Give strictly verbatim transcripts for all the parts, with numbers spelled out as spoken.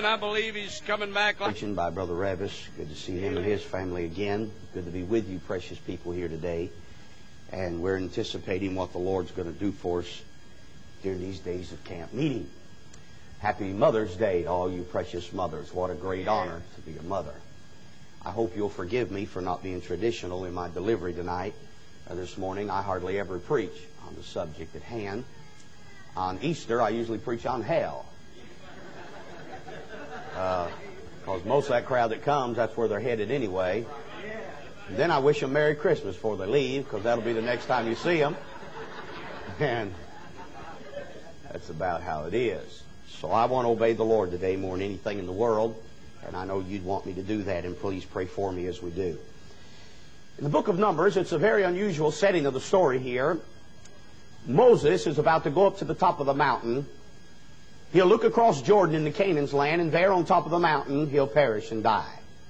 and I believe he's coming back. Preaching by Brother Ravis. Good to see him and his family again. Good to be with you, precious people, here today. And we're anticipating what the Lord's going to do for us during these days of camp meeting. Happy Mother's Day to all you precious mothers. What a great honor to be a mother. I hope you'll forgive me for not being traditional in my delivery tonight. Uh, this morning, I hardly ever preach on the subject at hand. On Easter, I usually preach on hell. Because uh, most of that crowd that comes, that's where they're headed anyway. And then I wish them Merry Christmas before they leave, because that'll be the next time you see them. And that's about how it is. So I want to obey the Lord today more than anything in the world. And I know you'd want me to do that, and please pray for me as we do. In the book of Numbers, it's a very unusual setting of the story here. Moses is about to go up to the top of the mountain. He'll look across Jordan into Canaan's land, and there on top of the mountain, he'll perish and die.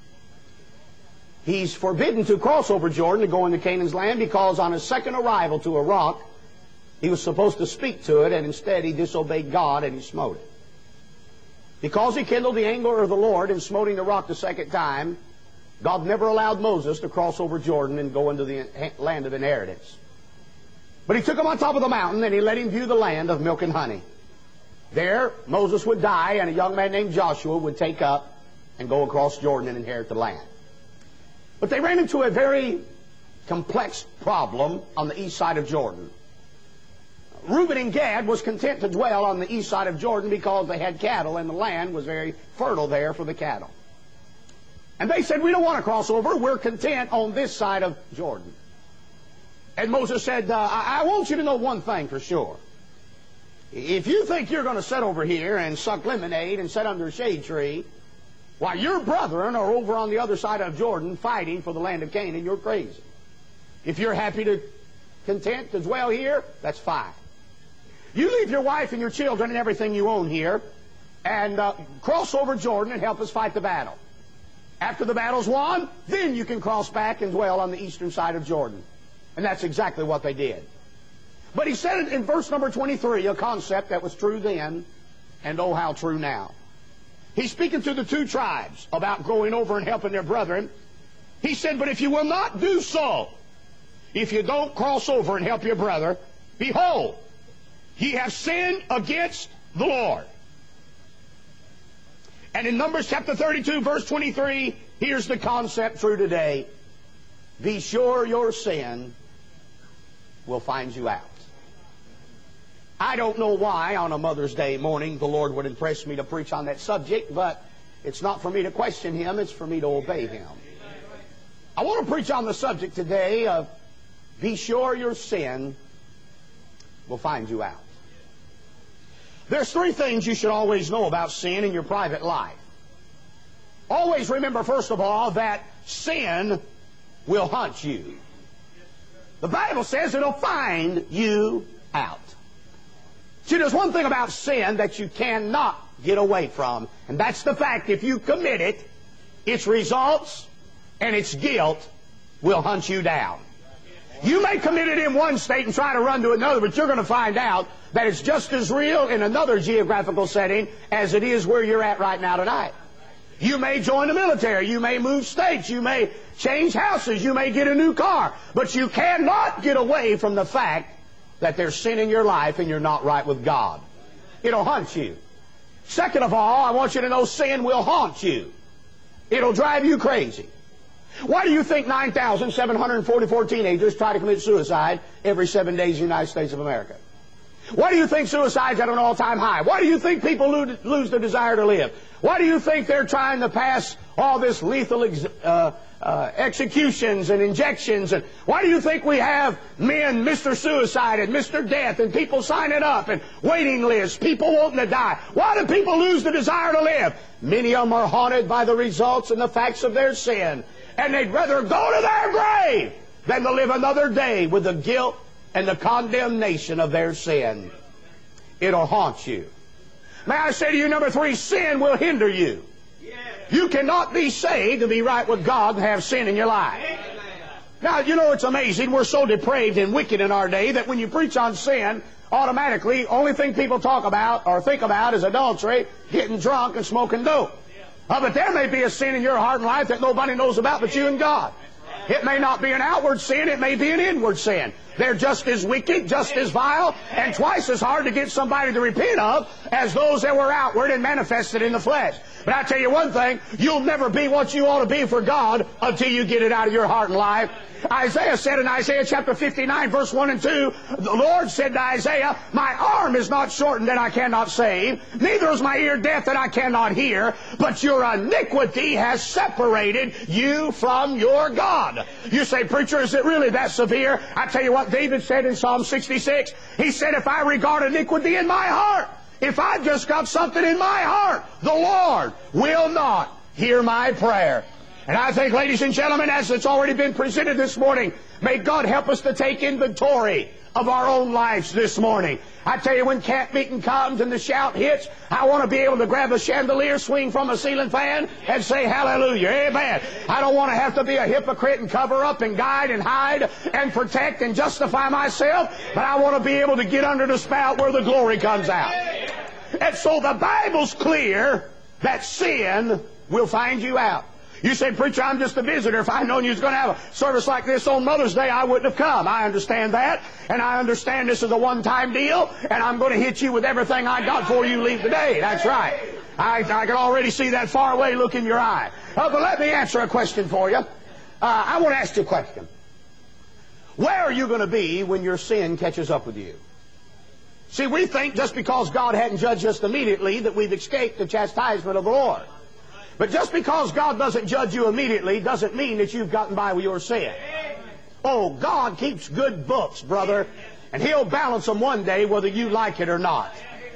He's forbidden to cross over Jordan to go into Canaan's land because on his second arrival to a rock, he was supposed to speak to it, and instead he disobeyed God and he smote it. Because he kindled the anger of the Lord in smoting the rock the second time, God never allowed Moses to cross over Jordan and go into the land of inheritance. But he took him on top of the mountain and he let him view the land of milk and honey. There, Moses would die, and a young man named Joshua would take up and go across Jordan and inherit the land. But they ran into a very complex problem on the east side of Jordan. Reuben and Gad was content to dwell on the east side of Jordan because they had cattle, and the land was very fertile there for the cattle. And they said, we don't want to cross over. We're content on this side of Jordan. And Moses said, uh, I, I want you to know one thing for sure. If you think you're going to sit over here and suck lemonade and sit under a shade tree, while your brethren are over on the other side of Jordan fighting for the land of Canaan, you're crazy. If you're happy to, content to dwell here, that's fine. You leave your wife and your children and everything you own here and uh, cross over Jordan and help us fight the battle. After the battle's won, then you can cross back and dwell on the eastern side of Jordan. And that's exactly what they did. But he said in verse number twenty-three, a concept that was true then, and oh how true now. He's speaking to the two tribes about going over and helping their brethren. He said, but if you will not do so, if you don't cross over and help your brother, behold, ye have sinned against the Lord. And in Numbers chapter thirty-two, verse twenty-three, here's the concept true today. Be sure your sin will find you out. I don't know why on a Mother's Day morning the Lord would impress me to preach on that subject, but it's not for me to question Him, it's for me to obey Him. I want to preach on the subject today of be sure your sin will find you out. There's three things you should always know about sin in your private life. Always remember, first of all, that sin will hunt you. The Bible says it'll find you out. See, there's one thing about sin that you cannot get away from, and that's the fact if you commit it, its results and its guilt will hunt you down. You may commit it in one state and try to run to another, but you're going to find out that it's just as real in another geographical setting as it is where you're at right now tonight. You may join the military, you may move states, you may change houses, you may get a new car, but you cannot get away from the fact that there's sin in your life and you're not right with God. It'll hunt you. Second of all, I want you to know sin will haunt you. It'll drive you crazy. Why do you think nine thousand seven hundred forty-four teenagers try to commit suicide every seven days in the United States of America? Why do you think suicide's at an all-time high? Why do you think people lose, lose the desire to live? Why do you think they're trying to pass all this lethal ex uh, uh, executions and injections? And why do you think we have men, Mister Suicide and Mister Death, and people signing up and waiting lists, people wanting to die? Why do people lose the desire to live? Many of them are haunted by the results and the facts of their sin. And they'd rather go to their grave than to live another day with the guilt and the condemnation of their sin. It'll haunt you. May I say to you, number three, sin will hinder you. You cannot be saved to be right with God and have sin in your life. Now, you know, it's amazing. We're so depraved and wicked in our day that when you preach on sin, automatically, only thing people talk about or think about is adultery, getting drunk, and smoking dope. Uh, but there may be a sin in your heart and life that nobody knows about but you and God. It may not be an outward sin, it may be an inward sin. They're just as wicked, just as vile, and twice as hard to get somebody to repent of as those that were outward and manifested in the flesh. But I tell you one thing, you'll never be what you ought to be for God until you get it out of your heart and life. Isaiah said in Isaiah chapter fifty-nine, verse one and two, the Lord said to Isaiah, my arm is not shortened that I cannot save, neither is my ear deaf that I cannot hear, but your iniquity has separated you from your God. You say, preacher, is it really that severe? I tell you what David said in Psalm sixty-six. He said, if I regard iniquity in my heart, if I've just got something in my heart, the Lord will not hear my prayer. And I think, ladies and gentlemen, as it's already been presented this morning, may God help us to take inventory of our own lives this morning. I tell you, when camp meeting comes and the shout hits, I want to be able to grab a chandelier, swing from a ceiling fan, and say hallelujah, amen. I don't want to have to be a hypocrite and cover up and guide and hide and protect and justify myself, but I want to be able to get under the spout where the glory comes out. And so the Bible's clear that sin will find you out. You say, preacher, I'm just a visitor. If I'd known you was going to have a service like this on Mother's Day, I wouldn't have come. I understand that, and I understand this is a one-time deal, and I'm going to hit you with everything I got before you leave today. That's right. I, I can already see that far away look in your eye. Uh, but let me answer a question for you. Uh, I want to ask you a question. Where are you going to be when your sin catches up with you? See, we think just because God hadn't judged us immediately that we've escaped the chastisement of the Lord. But just because God doesn't judge you immediately doesn't mean that you've gotten by with your sin. Oh, God keeps good books, brother, and He'll balance them one day whether you like it or not.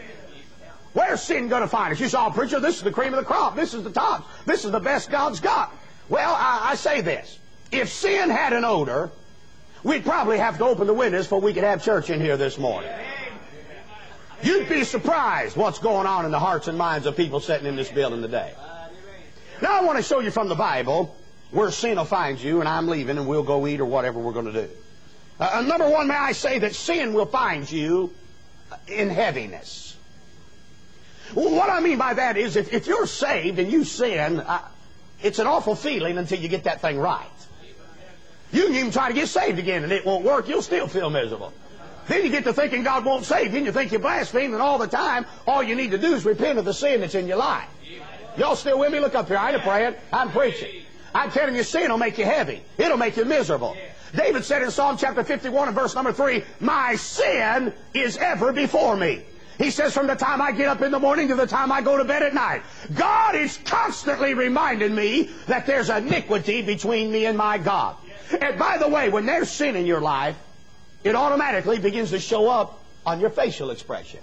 Where's sin going to find us? You say, oh, preacher, this is the cream of the crop. This is the top. This is the best God's got. Well, I, I say this. If sin had an odor, we'd probably have to open the windows before we could have church in here this morning. You'd be surprised what's going on in the hearts and minds of people sitting in this building today. Now I want to show you from the Bible where sin will find you, and I'm leaving, and we'll go eat or whatever we're going to do. Uh, number one, may I say that sin will find you in heaviness. Well, what I mean by that is if, if you're saved and you sin, uh, it's an awful feeling until you get that thing right. You can even try to get saved again, and it won't work. You'll still feel miserable. Then you get to thinking God won't save you, and you think you're blaspheming, and all the time, all you need to do is repent of the sin that's in your life. Y'all still with me? Look up here. I ain't praying. I'm preaching. I'm telling you, sin will make you heavy. It'll make you miserable. David said in Psalm chapter fifty-one and verse number three, my sin is ever before me. He says from the time I get up in the morning to the time I go to bed at night, God is constantly reminding me that there's iniquity between me and my God. And by the way, when there's sin in your life, it automatically begins to show up on your facial expression.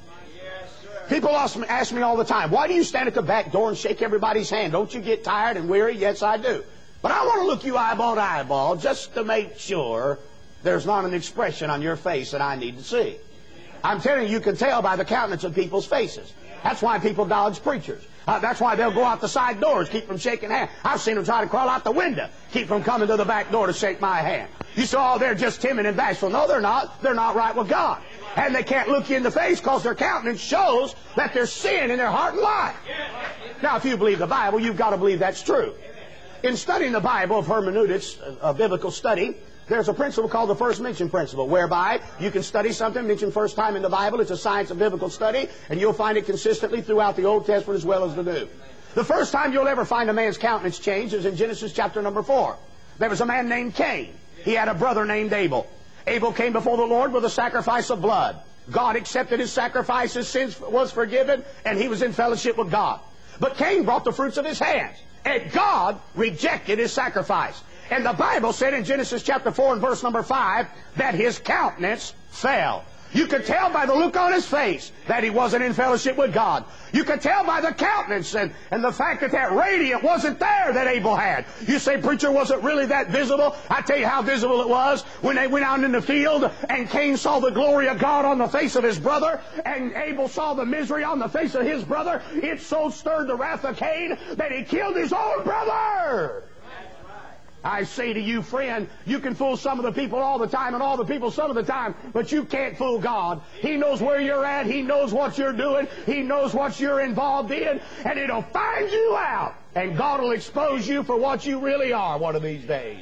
People ask me, ask me all the time, why do you stand at the back door and shake everybody's hand? Don't you get tired and weary? Yes, I do. But I want to look you eyeball to eyeball just to make sure there's not an expression on your face that I need to see. I'm telling you, you can tell by the countenance of people's faces. That's why people dodge preachers. Uh, that's why they'll go out the side doors, keep from shaking hands. I've seen them try to crawl out the window, keep from coming to the back door to shake my hand. You say, oh, they're just timid and bashful. No, they're not. They're not right with God. And they can't look you in the face because their countenance shows that there's sin in their heart and life. Now, if you believe the Bible, you've got to believe that's true. In studying the Bible of hermeneutics, a biblical study, there's a principle called the first mention principle, whereby you can study something mentioned first time in the Bible. It's a science of biblical study, and you'll find it consistently throughout the Old Testament as well as the New. The first time you'll ever find a man's countenance change is in Genesis chapter number four. There was a man named Cain. He had a brother named Abel. Abel came before the Lord with a sacrifice of blood. God accepted his sacrifice, his sins was forgiven, and he was in fellowship with God. But Cain brought the fruits of his hands, and God rejected his sacrifice. And the Bible said in Genesis chapter four and verse number five that his countenance fell. You could tell by the look on his face that he wasn't in fellowship with God. You could tell by the countenance and, and the fact that that radiant wasn't there that Abel had. You say, preacher, was it really that visible? I tell you how visible it was when they went out in the field and Cain saw the glory of God on the face of his brother and Abel saw the misery on the face of his brother. It so stirred the wrath of Cain that he killed his own brother. I say to you, friend, you can fool some of the people all the time and all the people some of the time, but you can't fool God. He knows where you're at. He knows what you're doing. He knows what you're involved in, and it'll find you out. And God will expose you for what you really are one of these days.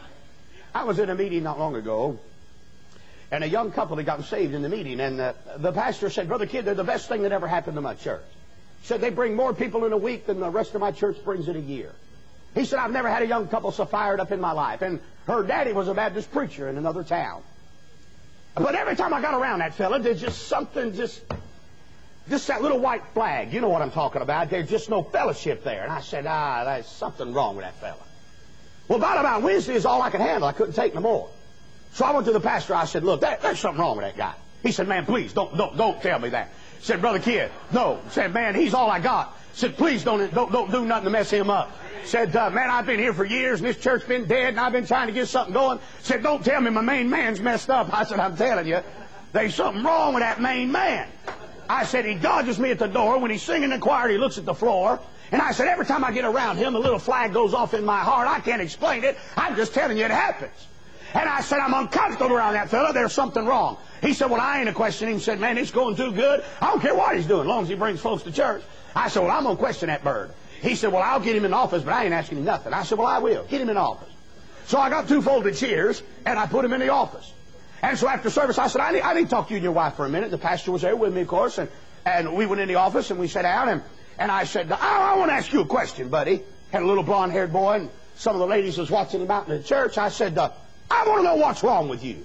I was in a meeting not long ago, and a young couple had gotten saved in the meeting, and uh, the pastor said, Brother Kidd, they're the best thing that ever happened to my church. He said, they bring more people in a week than the rest of my church brings in a year. He said, I've never had a young couple so fired up in my life. And her daddy was a Baptist preacher in another town. But every time I got around that fella, there's just something, just, just that little white flag. You know what I'm talking about. There's just no fellowship there. And I said, ah, there's something wrong with that fella. Well, about about Wednesday is all I could handle. I couldn't take no more. So I went to the pastor. I said, look, that, there's something wrong with that guy. He said, man, please, don't, don't, don't tell me that. He said, Brother Kidd, no. He said, man, he's all I got. He said, please don't, don't, don't do nothing to mess him up. Said, uh, man, I've been here for years, and this church's been dead, and I've been trying to get something going. Said, don't tell me my main man's messed up. I said, I'm telling you, there's something wrong with that main man. I said, he dodges me at the door. When he's singing in the choir, he looks at the floor. And I said, every time I get around him, a little flag goes off in my heart. I can't explain it. I'm just telling you it happens. And I said, I'm uncomfortable around that fella. There's something wrong. He said, well, I ain't a questioning him. He said, man, it's going too good. I don't care what he's doing, as long as he brings folks to church. I said, well, I'm going to question that bird. He said, well, I'll get him in office, but I ain't asking him nothing. I said, well, I will. Get him in office. So I got two folded chairs, and I put him in the office. And so after service, I said, I need, I need to talk to you and your wife for a minute. The pastor was there with me, of course, and, and we went in the office, and we sat down, and, and I said, I, I want to ask you a question, buddy. Had a little blonde-haired boy, and some of the ladies was watching him out in the church. I said, uh, I want to know what's wrong with you.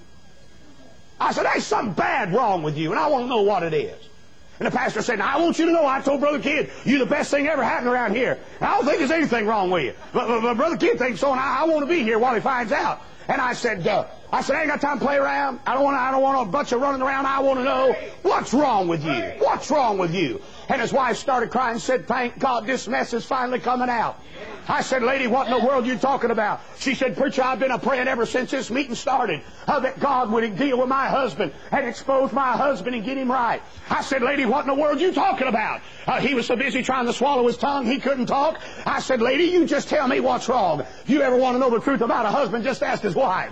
I said, there's something bad wrong with you, and I want to know what it is. And the pastor said, now, I want you to know, I told Brother Kidd, you're the best thing ever happened around here. And I don't think there's anything wrong with you. But, but, but Brother Kidd thinks so, and I, I want to be here while he finds out. And I said, uh, I said, I ain't got time to play around. I don't want I don't want a bunch of running around. I want to know, what's wrong with you? What's wrong with you? And his wife started crying and said, thank God this mess is finally coming out. I said, lady, what in the world are you talking about? She said, preacher, I've been a praying ever since this meeting started uh, that God would deal with my husband and expose my husband and get him right. I said, lady, what in the world are you talking about? Uh, he was so busy trying to swallow his tongue, he couldn't talk. I said, lady, you just tell me what's wrong. If you ever want to know the truth about a husband, just ask his wife.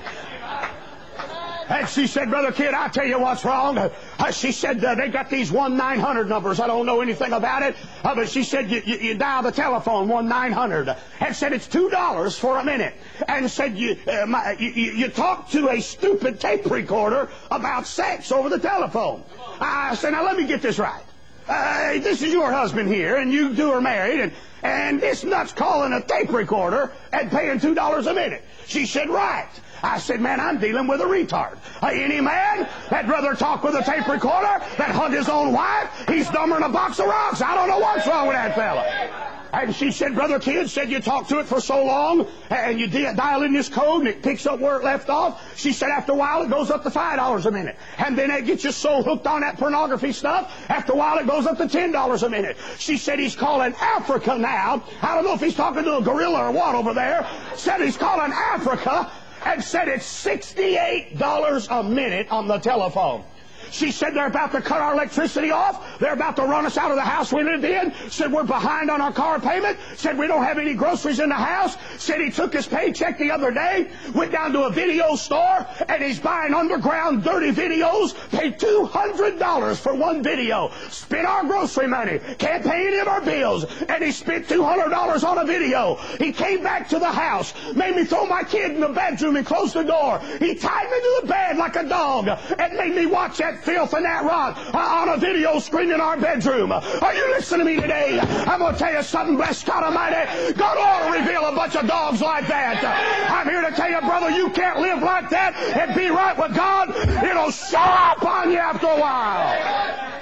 And she said, Brother Kidd, I'll tell you what's wrong. Uh, she said, uh, they got these one nine hundred numbers. I don't know anything about it. Uh, but she said, you, you, you dial the telephone, one nine hundred. And said, it's two dollars for a minute. And said, you, uh, my, you, you talk to a stupid tape recorder about sex over the telephone. I said, now let me get this right. Uh, this is your husband here, and you two are married, and, and this nut's calling a tape recorder and paying two dollars a minute. She said, right. I said, man, I'm dealing with a retard. Uh, any man that'd rather talk with a tape recorder that hunt his own wife, he's dumber than a box of rocks. I don't know what's wrong with that fella. And she said, Brother Kidd, said you talk to it for so long, and you dial in this code, and it picks up where it left off. She said, after a while, it goes up to five dollars a minute. And then it gets you so hooked on that pornography stuff, after a while, it goes up to ten dollars a minute. She said, he's calling Africa now. I don't know if he's talking to a gorilla or what over there. Said he's calling Africa, and said it's sixty-eight dollars a minute on the telephone. She said they're about to cut our electricity off. They're about to run us out of the house we lived in. Said we're behind on our car payment. Said we don't have any groceries in the house. Said he took his paycheck the other day, went down to a video store, and he's buying underground dirty videos. Paid two hundred dollars for one video. Spent our grocery money. Can't pay any of our bills. And he spent two hundred dollars on a video. He came back to the house, made me throw my kid in the bedroom and close the door. He tied me to the bed like a dog and made me watch that filth and that rot on a video screen in our bedroom. Are you listening to me today? I'm going to tell you something, bless God Almighty. God ought to reveal a bunch of dogs like that. I'm here to tell you, brother, you can't live like that and be right with God. It'll show up on you after a while.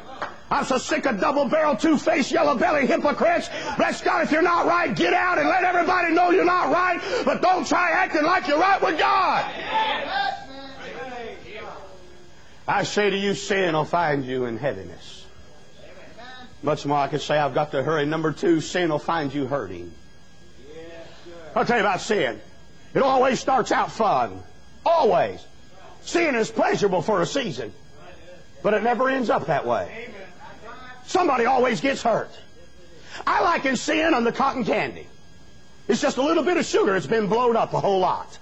I'm so sick of double-barreled, two-faced, yellow-belly hypocrites. Bless God, if you're not right, get out and let everybody know you're not right, but don't try acting like you're right with God. I say to you, sin will find you in heaviness. Much more I could say, I've got to hurry. Number two, sin will find you hurting. I'll tell you about sin. It always starts out fun. Always. Sin is pleasurable for a season, but it never ends up that way. Somebody always gets hurt. I liken sin on the cotton candy. It's just a little bit of sugar. It's been blown up a whole lot.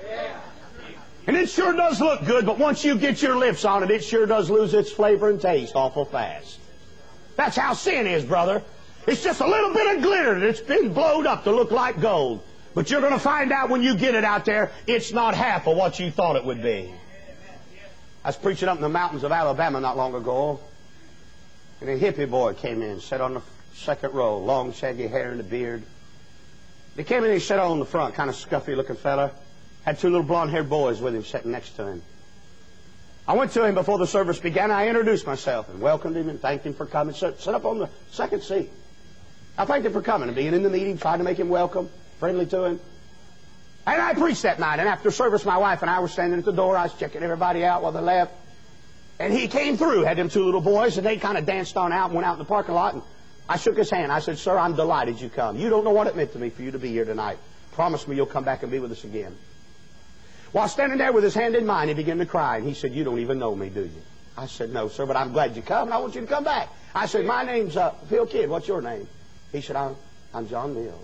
And it sure does look good, but once you get your lips on it, it sure does lose its flavor and taste awful fast. That's how sin is, brother. It's just a little bit of glitter that's been blowed up to look like gold. But you're going to find out when you get it out there, it's not half of what you thought it would be. I was preaching up in the mountains of Alabama not long ago, and a hippie boy came in, sat on the second row, long shaggy hair and a beard. He came in and he sat on the front, kind of scuffy looking fella. Had two little blonde-haired boys with him sitting next to him. I went to him before the service began. I introduced myself and welcomed him and thanked him for coming. Sat, sat up on the second seat. I thanked him for coming and being in the meeting, tried to make him welcome, friendly to him. And I preached that night. And after service, my wife and I were standing at the door. I was checking everybody out while they left. And he came through, had them two little boys, and they kind of danced on out and went out in the parking lot. And I shook his hand. I said, "Sir, I'm delighted you come. You don't know what it meant to me for you to be here tonight. Promise me you'll come back and be with us again." While standing there with his hand in mine, he began to cry. And he said, "You don't even know me, do you?" I said, "No, sir, but I'm glad you come, and I want you to come back." I said, "My name's uh, Phil Kidd. What's your name?" He said, I'm, I'm John Mills.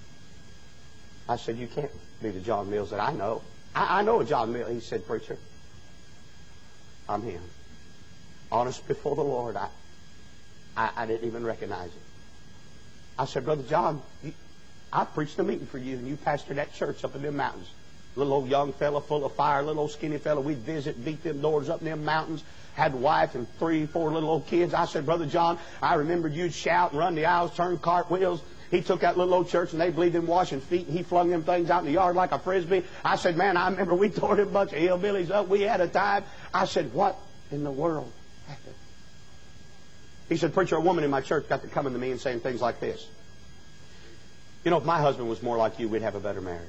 I said, "You can't be the John Mills that I know. I, I know a John Mills." He said, "Preacher, I'm him. Honest before the Lord, I, I, I didn't even recognize him." I said, "Brother John, you, I preached a meeting for you, and you pastored that church up in them mountains. Little old young fella full of fire, little old skinny fella. We'd visit, beat them doors up in them mountains. Had a wife and three, four little old kids." I said, "Brother John, I remembered you'd shout and run the aisles, turn cartwheels." He took that little old church and they believed in washing feet, and he flung them things out in the yard like a frisbee. I said, "Man, I remember we tore them bunch of hillbillies up. We had a time." I said, "What in the world happened?" He said, "Preacher, a woman in my church got to coming to me and saying things like this. You know, if my husband was more like you, we'd have a better marriage.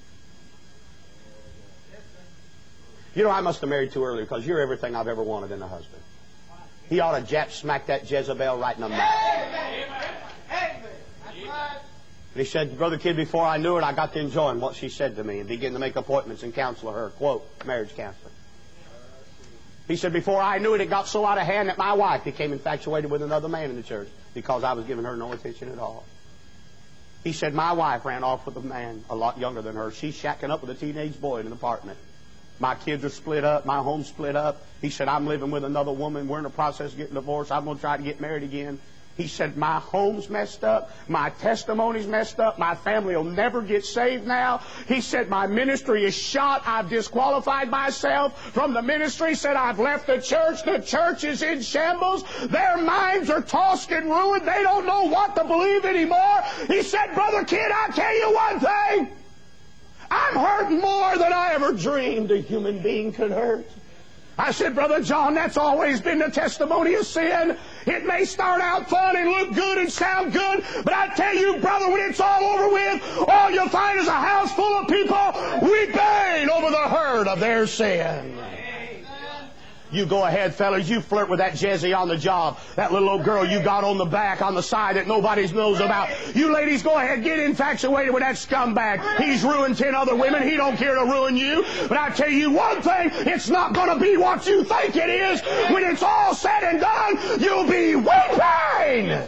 You know, I must have married too early because you're everything I've ever wanted in a husband." He ought to jap smack that Jezebel right in the mouth. And he said, "Brother Kidd, before I knew it, I got to enjoying what she said to me and began to make appointments and counsel her." Quote, marriage counselor. He said, "Before I knew it, it got so out of hand that my wife became infatuated with another man in the church because I was giving her no attention at all." He said, "My wife ran off with a man a lot younger than her. She's shacking up with a teenage boy in an apartment. My kids are split up. My home's split up." He said, "I'm living with another woman. We're in the process of getting divorced. I'm going to try to get married again." He said, "My home's messed up. My testimony's messed up. My family will never get saved now." He said, "My ministry is shot. I've disqualified myself from the ministry." He said, "I've left the church. The church is in shambles. Their minds are tossed and ruined. They don't know what to believe anymore." He said, "Brother Kidd, I'll tell you one thing. I'm hurting more than I ever dreamed a human being could hurt." I said, "Brother John, that's always been the testimony of sin. It may start out fun and look good and sound good, but I tell you, brother, when it's all over with, all you'll find is a house full of people weeping over the hurt of their sin." You go ahead, fellas. You flirt with that Jezzy on the job. That little old girl you got on the back, on the side that nobody knows about. You ladies, go ahead, get infatuated with that scumbag. He's ruined ten other women. He don't care to ruin you. But I tell you one thing, it's not going to be what you think it is. When it's all said and done, you'll be weeping.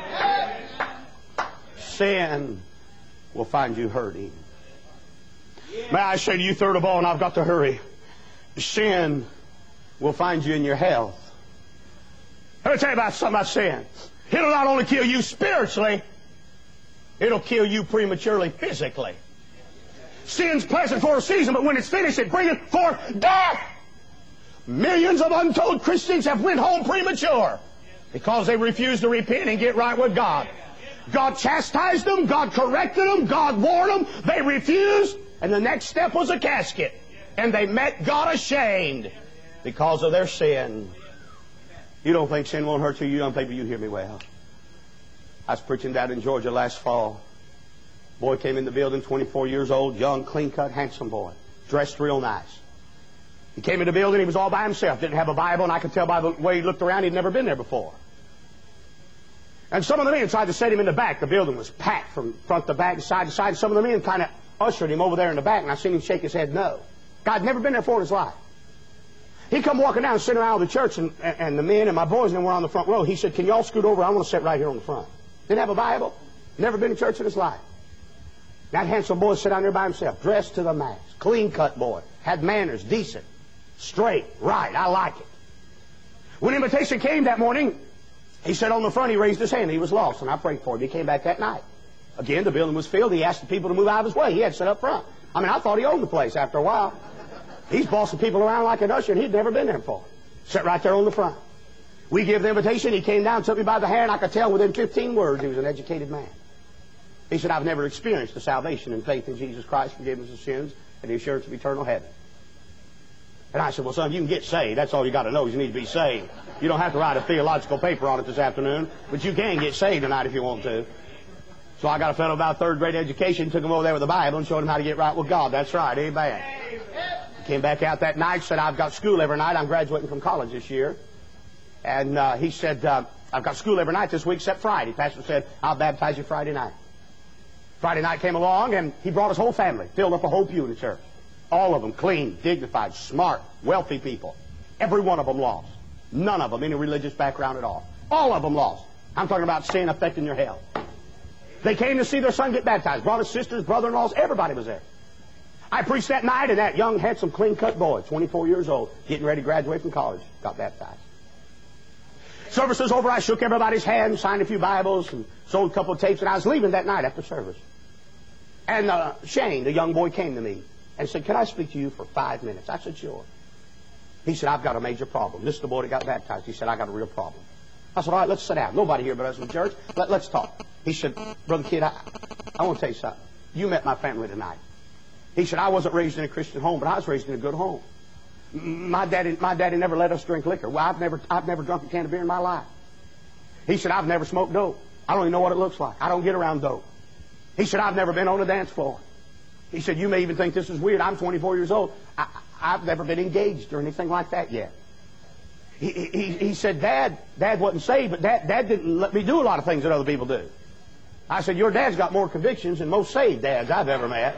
Sin will find you hurting. May I say to you, third of all, and I've got to hurry, sin will find you in your health. Let me tell you about something about sin. It'll not only kill you spiritually, it'll kill you prematurely physically. Sin's pleasant for a season, but when it's finished, it bringeth forth death. Millions of untold Christians have went home premature because they refused to repent and get right with God. God chastised them, God corrected them, God warned them. They refused, and the next step was a casket. And they met God ashamed because of their sin. You don't think sin won't hurt you? You don't think, but you hear me well. I was preaching down in Georgia last fall. Boy came in the building, twenty-four years old, young, clean-cut, handsome boy, dressed real nice. He came in the building, he was all by himself, didn't have a Bible, and I could tell by the way he looked around he'd never been there before. And some of the men tried to set him in the back. The building was packed from front to back, side to side. Some of the men kind of ushered him over there in the back, and I seen him shake his head no. God never been there before in his life. He come walking down, sitting around the church, and, and the men and my boys and them were on the front row. He said, "Can y'all scoot over? I want to sit right here on the front." Didn't have a Bible. Never been to church in his life. That handsome boy sat down there by himself, dressed to the max, clean-cut boy, had manners, decent, straight, right. I like it. When invitation came that morning, he sat on the front, he raised his hand. He was lost, and I prayed for him. He came back that night. Again, the building was filled. He asked the people to move out of his way. He had to sit up front. I mean, I thought he owned the place after a while. He's bossing people around like an usher, and he'd never been there before. Sat right there on the front. We gave the invitation. He came down, took me by the hand. I could tell within fifteen words he was an educated man. He said, I've never experienced the salvation and faith in Jesus Christ, forgiveness of sins, and the assurance of eternal heaven. And I said, well, son, you can get saved. That's all you got to know is you need to be saved. You don't have to write a theological paper on it this afternoon, but you can get saved tonight if you want to. So I got a fellow about third grade education, took him over there with the Bible and showed him how to get right with God. That's right, amen. Came back out that night, said, I've got school every night. I'm graduating from college this year. And uh, he said, uh, I've got school every night this week except Friday. Pastor said, I'll baptize you Friday night. Friday night came along, and he brought his whole family, filled up a whole pew in the church. All of them clean, dignified, smart, wealthy people. Every one of them lost. None of them any religious background at all. All of them lost. I'm talking about sin affecting your health. They came to see their son get baptized. Brought his sisters, brother-in-laws, everybody was there. I preached that night, and that young, handsome, clean-cut boy, twenty-four years old, getting ready to graduate from college, got baptized. Service was over. I shook everybody's hand, signed a few Bibles, and sold a couple of tapes, and I was leaving that night after service. And uh, Shane, the young boy, came to me and said, can I speak to you for five minutes? I said, sure. He said, I've got a major problem. This is the boy that got baptized. He said, I got a real problem. I said, all right, let's sit down. Nobody here but us in the church. Let, let's talk. He said, Brother Kidd, I, I want to tell you something. You met my family tonight. He said, I wasn't raised in a Christian home, but I was raised in a good home. My daddy, my daddy never let us drink liquor. Well, I've never, I've never drunk a can of beer in my life. He said, I've never smoked dope. I don't even know what it looks like. I don't get around dope. He said, I've never been on a dance floor. He said, you may even think this is weird. I'm twenty-four years old. I, I've never been engaged or anything like that yet. He, he, he said, Dad, Dad wasn't saved, but Dad, Dad didn't let me do a lot of things that other people do. I said, your dad's got more convictions than most saved dads I've ever met.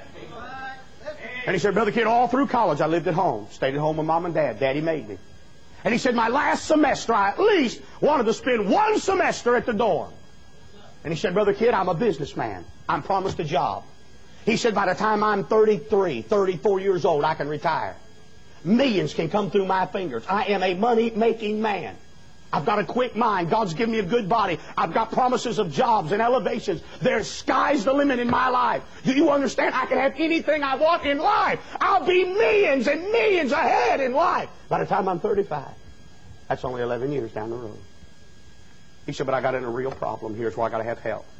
And he said, Brother Kidd, all through college I lived at home. Stayed at home with Mom and Dad. Daddy made me. And he said, my last semester I at least wanted to spend one semester at the dorm. And he said, Brother Kidd, I'm a businessman. I'm promised a job. He said, by the time I'm thirty-three, thirty-four years old, I can retire. Millions can come through my fingers. I am a money-making man. I've got a quick mind. God's given me a good body. I've got promises of jobs and elevations. There's sky's the limit in my life. Do you understand? I can have anything I want in life. I'll be millions and millions ahead in life by the time I'm thirty-five. That's only eleven years down the road. He said, but I got in a real problem. Here's where I got to have help.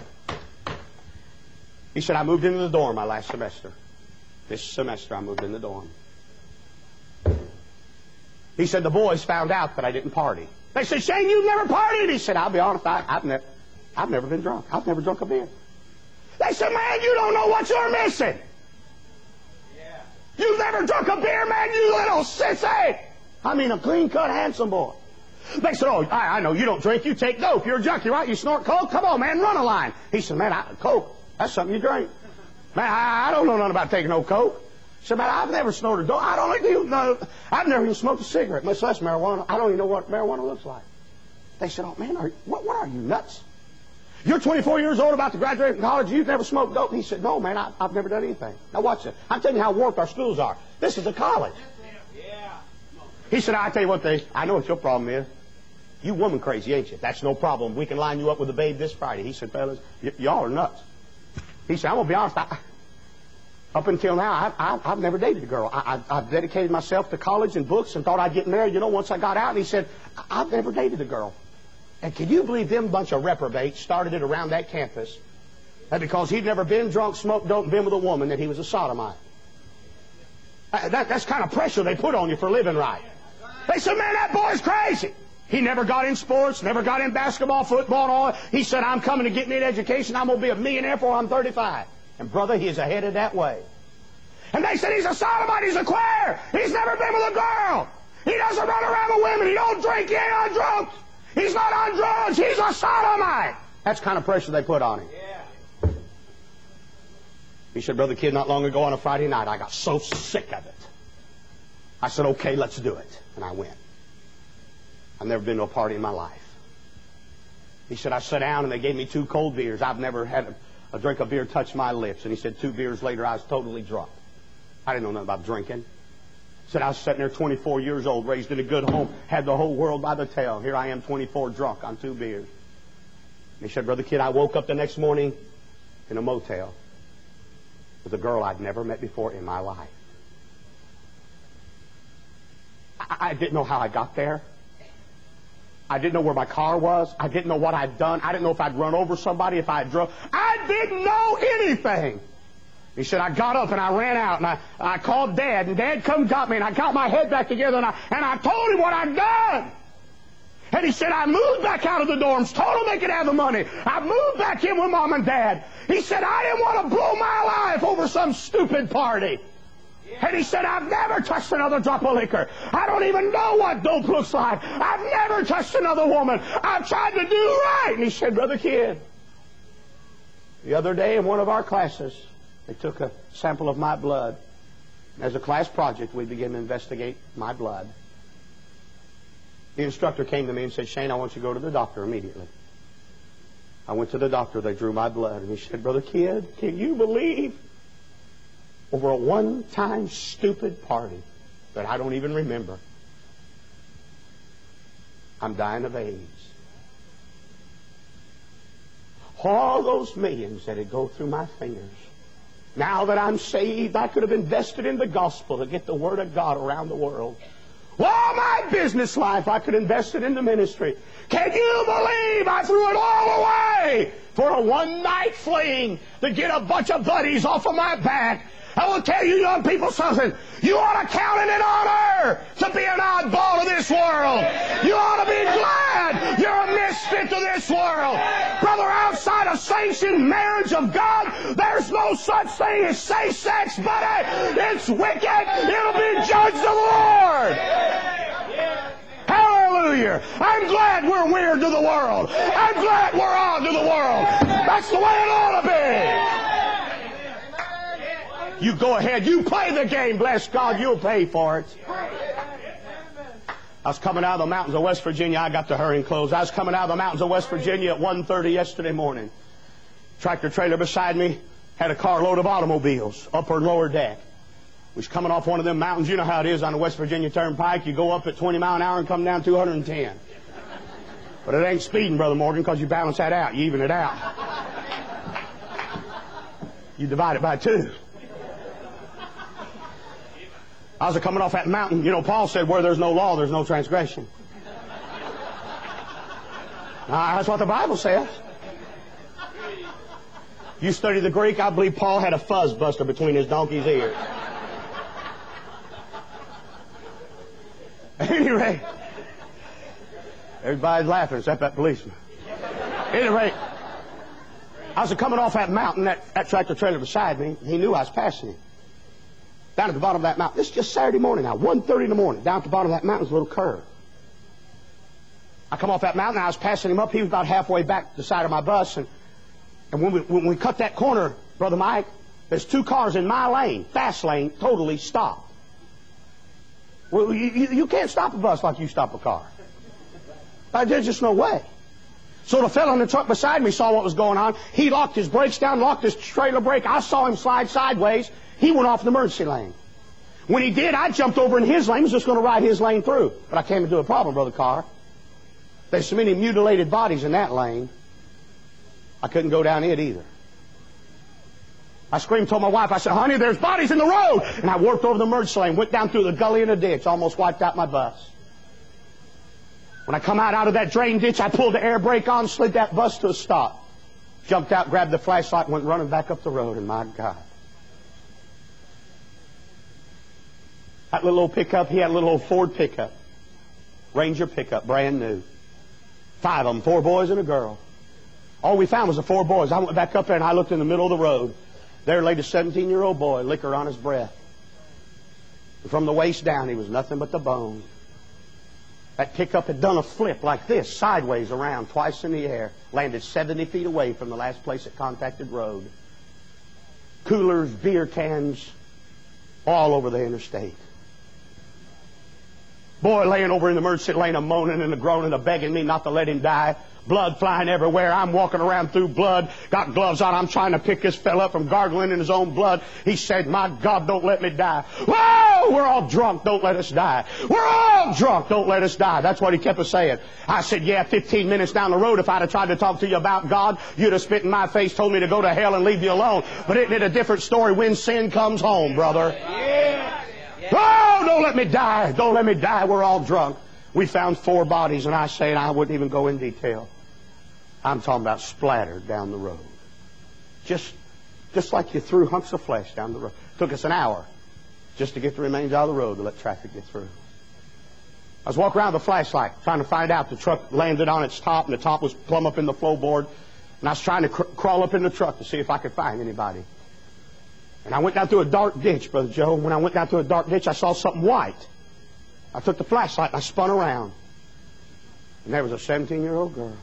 He said, I moved into the dorm my last semester. This semester I moved in the dorm. He said, the boys found out that I didn't party. They said, Shane, you've never partied. He said, I'll be honest, I, I've, never, I've never been drunk. I've never drunk a beer. They said, man, you don't know what you're missing. Yeah. You've never drunk a beer, man, you little sissy. I mean, a clean-cut, handsome boy. They said, oh, I, I know you don't drink. You take dope. You're a junkie, right? You snort coke? Come on, man, run a line. He said, man, I, coke, that's something you drink. Man, I, I don't know nothing about taking no coke. He said, man, I've never snorted dope. I don't even know. I've never even smoked a cigarette, much less marijuana. I don't even know what marijuana looks like. They said, oh, man, are you, what, what are you, nuts? You're twenty-four years old, about to graduate from college. You've never smoked dope. He said, no, man, I, I've never done anything. Now, watch this. I'm telling you how warped our schools are. This is a college. Yeah. He said, I tell you what, they, I know what your problem is. You woman crazy, ain't you? That's no problem. We can line you up with a babe this Friday. He said, fellas, y- y'all are nuts. He said, I'm going to be honest. I, up until now, I, I, I've never dated a girl. I, I, I've dedicated myself to college and books and thought I'd get married, you know, once I got out. And he said, I've never dated a girl. And can you believe them bunch of reprobates started it around that campus? That because he'd never been drunk, smoked dope, and been with a woman, that he was a sodomite. Uh, that, that's kind of pressure they put on you for living right. They said, man, that boy's crazy. He never got in sports, never got in basketball, football, and all. He said, I'm coming to get me an education. I'm going to be a millionaire before I'm thirty-five. And brother, he is headed that way. And they said he's a sodomite, he's a queer. He's never been with a girl. He doesn't run around with women. He don't drink, he ain't on drugs. He's not on drugs, he's a sodomite. That's the kind of pressure they put on him. Yeah. He said, Brother Kidd, not long ago on a Friday night, I got so sick of it. I said, okay, let's do it. And I went. I've never been to a party in my life. He said, I sat down and they gave me two cold beers. I've never had a, A drink of beer touched my lips. And he said, two beers later, I was totally drunk. I didn't know nothing about drinking. He said, I was sitting there twenty-four years old, raised in a good home, had the whole world by the tail. Here I am, twenty-four, drunk on two beers. And he said, Brother Kidd, I woke up the next morning in a motel with a girl I'd never met before in my life. I, I didn't know how I got there. I didn't know where my car was. I didn't know what I'd done. I didn't know if I'd run over somebody, if I'd drove. I didn't know anything. He said, I got up and I ran out and I, I called Dad, and Dad come got me, and I got my head back together, and I, and I told him what I'd done. And he said, I moved back out of the dorms, told them they could have the money. I moved back in with Mom and Dad. He said, I didn't want to blow my life over some stupid party. And he said, I've never touched another drop of liquor. I don't even know what dope looks like. I've never touched another woman. I've tried to do right. And he said, Brother Kidd, the other day in one of our classes, they took a sample of my blood. As a class project, we began to investigate my blood. The instructor came to me and said, Shane, I want you to go to the doctor immediately. I went to the doctor. They drew my blood. And he said, Brother Kidd, can you believe over a one-time stupid party that I don't even remember, I'm dying of AIDS? All those millions that had go through my fingers. Now that I'm saved, I could have invested in the gospel to get the Word of God around the world. All my business life, I could invest it in the ministry. Can you believe I threw it all away for a one-night fling to get a bunch of buddies off of my back? I will tell you young people something. You ought to count it an honor to be an oddball to this world. You ought to be glad you're a misfit to this world. Brother, outside of sanctioned marriage of God, there's no such thing as safe-sex, buddy. It's wicked. It'll be judged of the Lord. Hallelujah. I'm glad we're weird to the world. I'm glad we're odd to the world. That's the way it ought to be. You go ahead. You play the game. Bless God, you'll pay for it. I was coming out of the mountains of West Virginia. I got to hurry and close. I was coming out of the mountains of West Virginia at one thirty yesterday morning. Tractor trailer beside me had a carload of automobiles, upper and lower deck. We was coming off one of them mountains. You know how it is on the West Virginia Turnpike. You go up at twenty mile an hour and come down two hundred ten. But it ain't speeding, Brother Morgan, because you balance that out. You even it out. You divide it by two. I was coming off that mountain. You know, Paul said, where there's no law, there's no transgression. Now, that's what the Bible says. You study the Greek, I believe Paul had a fuzz buster between his donkey's ears. At any rate, everybody's laughing except that policeman. At any rate, I was coming off that mountain, that, that tractor trailer beside me. He knew I was passing him. Down at the bottom of that mountain. This is just Saturday morning now, one thirty in the morning. Down at the bottom of that mountain is a little curve. I come off that mountain, I was passing him up. He was about halfway back the side of my bus. And, and when, we, when we cut that corner, Brother Mike, there's two cars in my lane, fast lane, totally stopped. Well, you, you, you can't stop a bus like you stop a car. Uh, there's just no way. So the fellow in the truck beside me saw what was going on. He locked his brakes down, locked his trailer brake. I saw him slide sideways. He went off the emergency lane. When he did, I jumped over in his lane. I was just going to ride his lane through. But I came into a problem, Brother Carr. There's so many mutilated bodies in that lane, I couldn't go down it either. I screamed, told my wife, I said, honey, there's bodies in the road. And I worked over the emergency lane, went down through the gully in a ditch, almost wiped out my bus. When I come out, out of that drain ditch, I pulled the air brake on, slid that bus to a stop. Jumped out, grabbed the flashlight, and went running back up the road. And my God. That little old pickup, he had a little old Ford pickup. Ranger pickup, brand new. Five of them, four boys and a girl. All we found was the four boys. I went back up there and I looked in the middle of the road. There laid a seventeen-year-old boy, liquor on his breath. And from the waist down, he was nothing but the bone. That pickup had done a flip like this, sideways around, twice in the air. Landed seventy feet away from the last place it contacted road. Coolers, beer cans, all over the interstate. Boy laying over in the emergency lane, a moaning and a groaning, a begging me not to let him die. Blood flying everywhere. I'm walking around through blood. Got gloves on. I'm trying to pick this fella up from gargling in his own blood. He said, my God, don't let me die. Whoa! We're all drunk. Don't let us die. We're all drunk. Don't let us die. That's what he kept us saying. I said, yeah, fifteen minutes down the road, if I'd have tried to talk to you about God, you'd have spit in my face, told me to go to hell and leave you alone. But isn't it a different story when sin comes home, brother? Yeah. Oh, don't let me die. Don't let me die. We're all drunk. We found four bodies, and I say, and I wouldn't even go in detail. I'm talking about splattered down the road. Just, just like you threw hunks of flesh down the road. Took us an hour just to get the remains out of the road to let traffic get through. I was walking around with a flashlight trying to find out. The truck landed on its top, and the top was plumb up in the floorboard. And I was trying to cr- crawl up in the truck to see if I could find anybody. And I went down through a dark ditch, Brother Joe. When I went down through a dark ditch, I saw something white. I took the flashlight and I spun around. And there was a seventeen-year-old girl.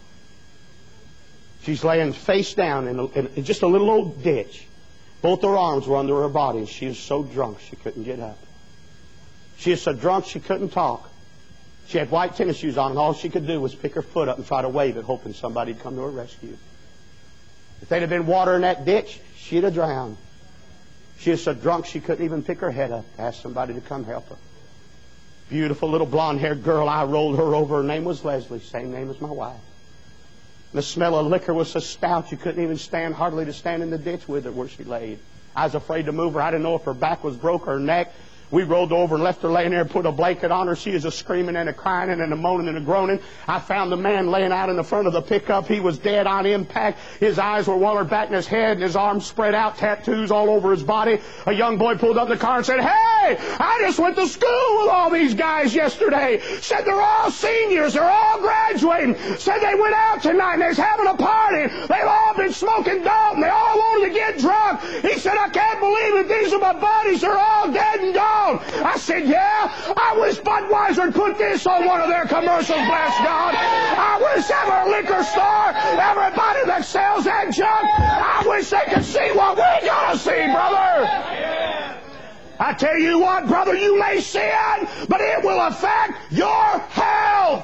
She's laying face down in, a, in just a little old ditch. Both her arms were under her body, and she was so drunk she couldn't get up. She was so drunk she couldn't talk. She had white tennis shoes on, and all she could do was pick her foot up and try to wave it, hoping somebody'd come to her rescue. If there'd have been water in that ditch, she'd have drowned. She was so drunk she couldn't even pick her head up to ask somebody to come help her. Beautiful little blonde-haired girl. I rolled her over. Her name was Leslie, same name as my wife. The smell of liquor was so stout you couldn't even stand hardly to stand in the ditch with her where she laid. I was afraid to move her. I didn't know if her back was broke or her neck. We rolled over and left her laying there and put a blanket on her. She was a screaming and a crying and a moaning and a groaning. I found the man laying out in the front of the pickup. He was dead on impact. His eyes were wallowed back in his head and his arms spread out, tattoos all over his body. A young boy pulled up in the car and said, hey, I just went to school with all these guys yesterday. Said they're all seniors. They're all graduating. Said they went out tonight and they're having a party. They've all been smoking dope and they all wanted to get drunk. He said, I can't believe it. These are my buddies. They're all dead and gone. I said, yeah, I wish Budweiser had put this on one of their commercials, bless God. I wish every liquor store, everybody that sells that junk, I wish they could see what we're going to see, brother. I tell you what, brother, you may sin, but it will affect your health.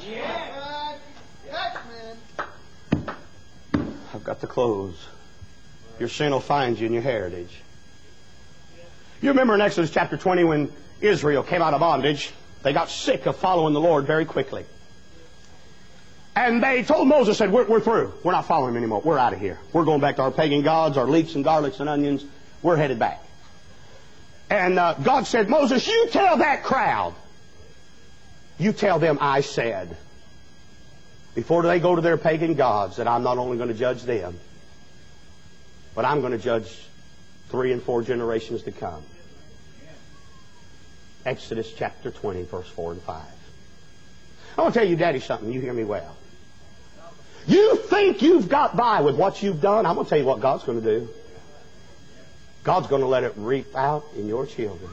I've got to close. Your sin will find you in your heritage. You remember in Exodus chapter twenty when Israel came out of bondage, they got sick of following the Lord very quickly. And they told Moses, said, we're, we're through. We're not following him anymore. We're out of here. We're going back to our pagan gods, our leeks and garlics and onions. We're headed back. And uh, God said, Moses, you tell that crowd. You tell them I said. Before they go to their pagan gods, that I'm not only going to judge them, but I'm going to judge three and four generations to come. Exodus chapter twenty, verse four and five. I want to tell you, Daddy, something. You hear me well. You think you've got by with what you've done? I'm going to tell you what God's going to do. God's going to let it reap out in your children.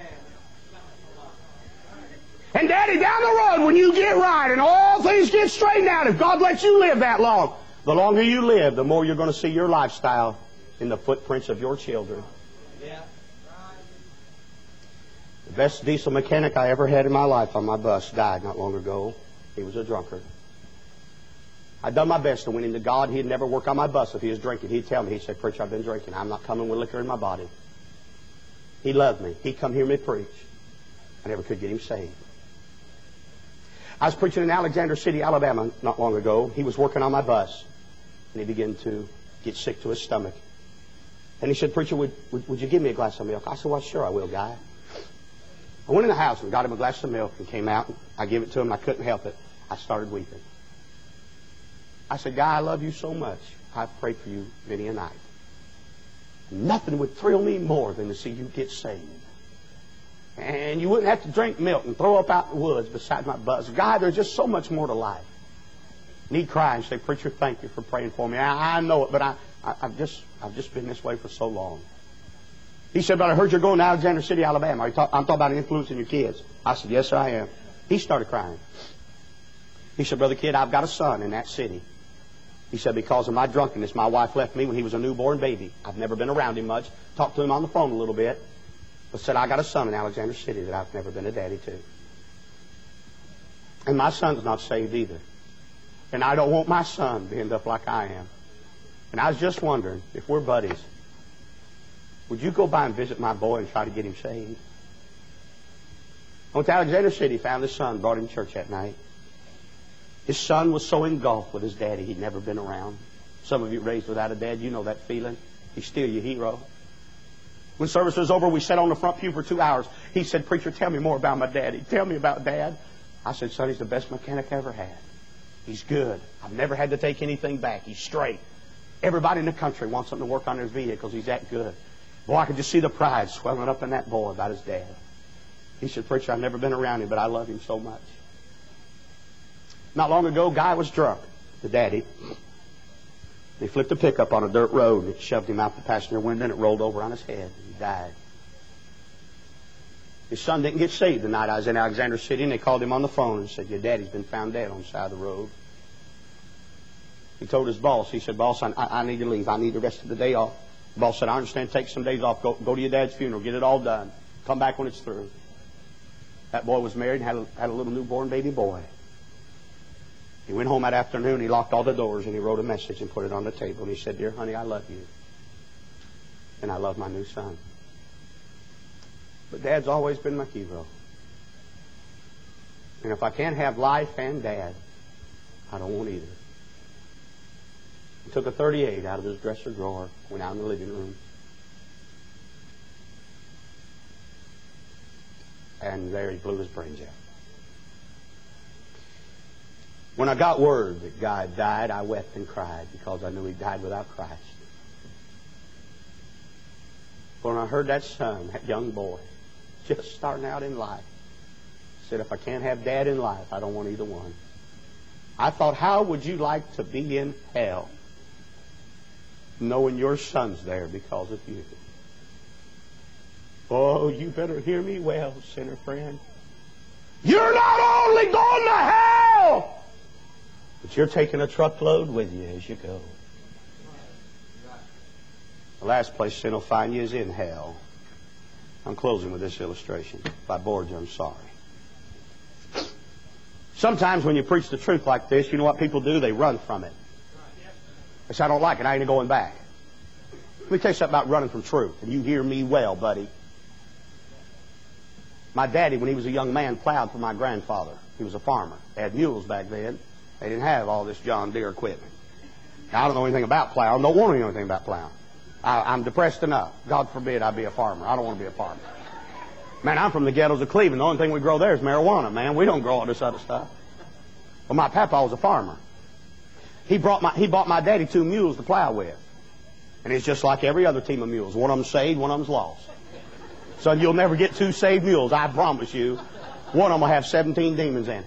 And Daddy, down the road, when you get right and all things get straightened out, if God lets you live that long, the longer you live, the more you're going to see your lifestyle in the footprints of your children. Yeah. The best diesel mechanic I ever had in my life on my bus died not long ago. He was a drunkard. I'd done my best to win him to God. He'd never work on my bus if he was drinking. He'd tell me, he'd say, Preacher, I've been drinking. I'm not coming with liquor in my body. He loved me. He'd come hear me preach. I never could get him saved. I was preaching in Alexander City, Alabama not long ago. He was working on my bus. And he began to get sick to his stomach. And he said, Preacher, would, would, would you give me a glass of milk? I said, well, sure I will, guy. I went in the house and got him a glass of milk and came out. And I gave it to him and I couldn't help it. I started weeping. I said, Guy, I love you so much. I've prayed for you many a night. Nothing would thrill me more than to see you get saved. And you wouldn't have to drink milk and throw up out in the woods beside my bus. Guy, there's just so much more to life. And he'd cry and say, Preacher, thank you for praying for me. I, I know it, but I, I, I've just I've just been this way for so long. He said, but I heard you're going to Alexander City, Alabama. Are you talk, I'm talking about influencing your kids. I said, yes, sir, I am. He started crying. He said, Brother Kid, I've got a son in that city. He said, because of my drunkenness, my wife left me when he was a newborn baby. I've never been around him much. Talked to him on the phone a little bit. But said, I got a son in Alexander City that I've never been a daddy to. And my son's not saved either. And I don't want my son to end up like I am. And I was just wondering, if we're buddies, would you go by and visit my boy and try to get him saved? I went to Alexander City, found his son, brought him to church that night. His son was so engulfed with his daddy, he'd never been around. Some of you raised without a dad, you know that feeling. He's still your hero. When service was over, we sat on the front pew for two hours. He said, "Preacher, tell me more about my daddy. Tell me about Dad." I said, "Son, he's the best mechanic I ever had. He's good. I've never had to take anything back. He's straight. Everybody in the country wants him to work on their vehicles. He's that good." Boy, I could just see the pride swelling up in that boy about his dad. He said, "Preacher, I've never been around him, but I love him so much." Not long ago, Guy was drunk, the daddy. He flipped a pickup on a dirt road and it shoved him out the passenger window and it rolled over on his head and he died. His son didn't get saved the night I was in Alexander City, and they called him on the phone and said, "Your daddy's been found dead on the side of the road." He told his boss, he said, "Boss, I, I need to leave. I need the rest of the day off." The boss said, "I understand. Take some days off. Go, go to your dad's funeral. Get it all done. Come back when it's through." That boy was married and had a, had a little newborn baby boy. He went home that afternoon, he locked all the doors, and he wrote a message and put it on the table. And he said, "Dear honey, I love you. And I love my new son. But Dad's always been my hero. And if I can't have life and Dad, I don't want either." He took a thirty-eight out of his dresser drawer, went out in the living room. And there he blew his brains out. When I got word that Guy died, I wept and cried because I knew he died without Christ. But when I heard that son, that young boy, just starting out in life, said, "If I can't have Dad in life, I don't want either one." I thought, how would you like to be in hell knowing your son's there because of you? Oh, you better hear me well, sinner friend. You're not only going to hell, but you're taking a truckload with you as you go. The last place sin will find you is in hell. I'm closing with this illustration. If I bored you, I'm sorry. Sometimes when you preach the truth like this, you know what people do? They run from it. They say, "I don't like it. I ain't going back." Let me tell you something about running from truth, and you hear me well, buddy. My daddy, when he was a young man, plowed for my grandfather. He was a farmer. They had mules back then. They didn't have all this John Deere equipment. Now, I don't know anything about plowing. Don't want to know anything about plowing. I, I'm depressed enough. God forbid I be a farmer. I don't want to be a farmer. Man, I'm from the ghettos of Cleveland. The only thing we grow there is marijuana, man. We don't grow all this other stuff. Well, my papa was a farmer. He brought my, he bought my daddy two mules to plow with. And it's just like every other team of mules. One of them's saved, one of them's lost. Son, you'll never get two saved mules, I promise you. One of them will have seventeen demons in it.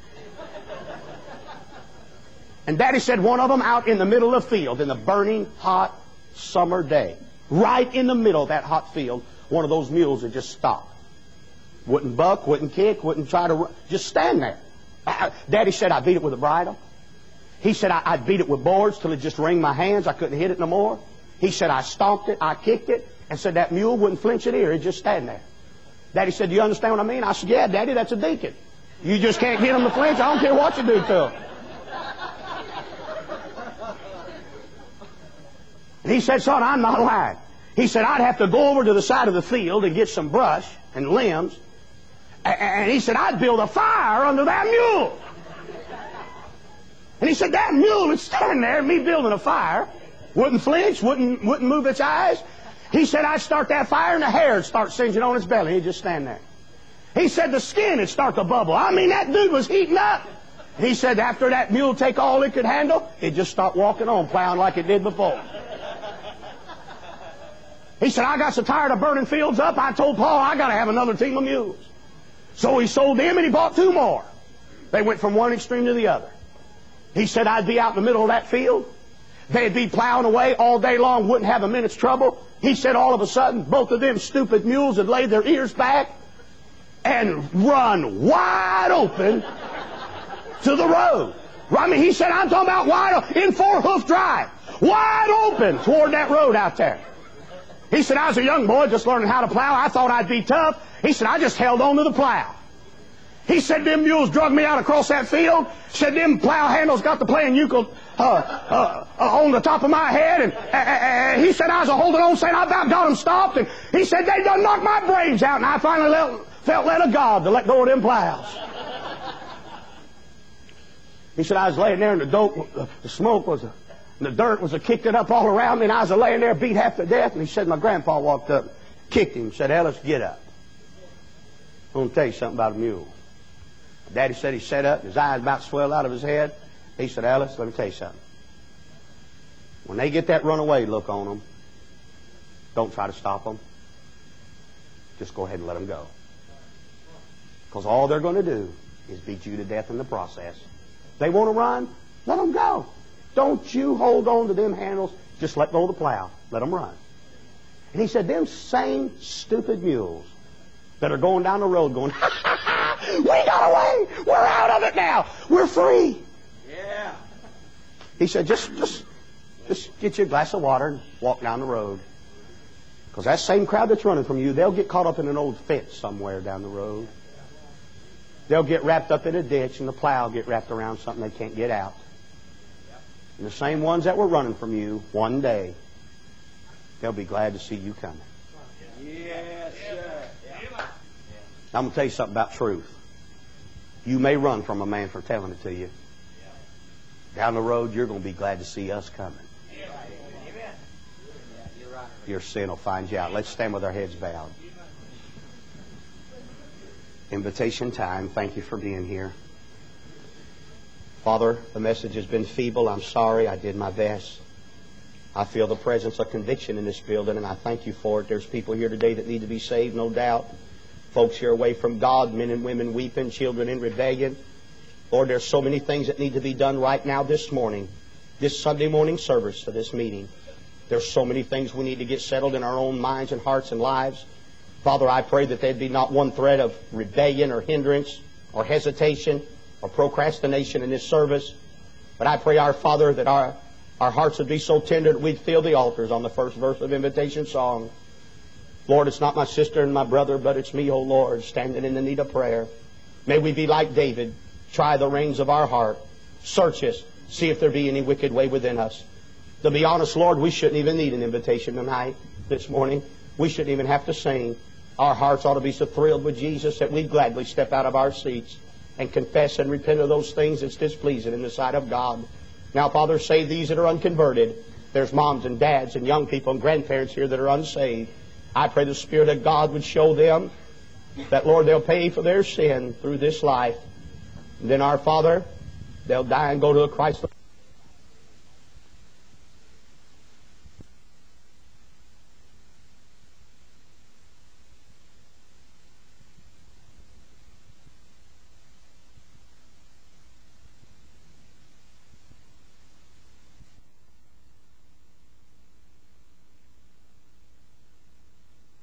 And Daddy said one of them out in the middle of the field in the burning, hot summer day. Right in the middle of that hot field, one of those mules would just stop. Wouldn't buck, wouldn't kick, wouldn't try to run. Just stand there. I, Daddy said I beat it with a bridle. He said I, I'd beat it with boards till it just wringed my hands. I couldn't hit it no more. He said I stomped it, I kicked it, and said that mule wouldn't flinch an ear. It'd just stand there. Daddy said, "Do you understand what I mean?" I said, "Yeah, Daddy, that's a deacon. You just can't get him to flinch. I don't care what you do to him." And he said, "Son, I'm not lying." He said, "I'd have to go over to the side of the field and get some brush and limbs. And he said, I'd build a fire under that mule." And he said, "That mule would stand there, me building a fire, wouldn't flinch, wouldn't, wouldn't move its eyes." He said, "I'd start that fire and the hair would start singeing on its belly. He'd just stand there." He said, "The skin would start to bubble." I mean, that dude was heating up. He said, after that mule take all it could handle, it'd just start walking on, plowing like it did before. He said, "I got so tired of burning fields up, I told Paul I got to have another team of mules." So he sold them and he bought two more. They went from one extreme to the other. He said, "I'd be out in the middle of that field. They'd be plowing away all day long, wouldn't have a minute's trouble." He said, all of a sudden, both of them stupid mules had laid their ears back and run wide open to the road. I mean, he said, I'm talking about wide open, in four-hoof drive, wide open toward that road out there. He said, "I was a young boy just learning how to plow. I thought I'd be tough." He said, "I just held on to the plow." He said, them mules drug me out across that field. Said, them plow handles got to playing euchre uh, uh, uh, on the top of my head. And uh, uh, he said, I was a holding on saying, I about got them stopped. And he said, they done knocked my brains out. And I finally let, felt led of God to let go of them plows. He said, I was laying there and the dope, the smoke was, a, the dirt was a kicked it up all around me. And I was a laying there beat half to death. And he said, my grandpa walked up, kicked him, said, Ellis, get up. I'm going to tell you something about a mule. Daddy said he sat up, his eyes about swelled out of his head. He said, Alice, let me tell you something. When they get that runaway look on them, don't try to stop them. Just go ahead and let them go. Because all they're going to do is beat you to death in the process. If they want to run, let them go. Don't you hold on to them handles. Just let go of the plow. Let them run. And he said, them same stupid mules that are going down the road going, ha, ha, ha, we got away. We're out of it now. We're free. Yeah. He said, just, just, just get you a glass of water and walk down the road. Because that same crowd that's running from you, they'll get caught up in an old fence somewhere down the road. They'll get wrapped up in a ditch and the plow will get wrapped around something they can't get out. And the same ones that were running from you, one day, they'll be glad to see you coming. Yes, sir. I'm going to tell you something about truth. You may run from a man for telling it to you. Down the road, you're going to be glad to see us coming. Your sin will find you out. Let's stand with our heads bowed. Invitation time. Thank you for being here. Father, the message has been feeble. I'm sorry. I did my best. I feel the presence of conviction in this building, and I thank you for it. There's people here today that need to be saved, no doubt. Folks here away from God, men and women weeping, children in rebellion. Lord, there's so many things that need to be done right now this morning, this Sunday morning service to this meeting. There's so many things we need to get settled in our own minds and hearts and lives. Father, I pray that there'd be not one thread of rebellion or hindrance or hesitation or procrastination in this service. But I pray, our Father, that our, our hearts would be so tender that we'd fill the altars on the first verse of invitation song. Lord, it's not my sister and my brother, but it's me, O Lord, standing in the need of prayer. May we be like David. Try the reins of our heart. Search us. See if there be any wicked way within us. To be honest, Lord, we shouldn't even need an invitation tonight, this morning. We shouldn't even have to sing. Our hearts ought to be so thrilled with Jesus that we'd gladly step out of our seats and confess and repent of those things that's displeasing in the sight of God. Now, Father, save these that are unconverted. There's moms and dads and young people and grandparents here that are unsaved. I pray the Spirit of God would show them that, Lord, they'll pay for their sin through this life. And then, our Father, they'll die and go to a Christ.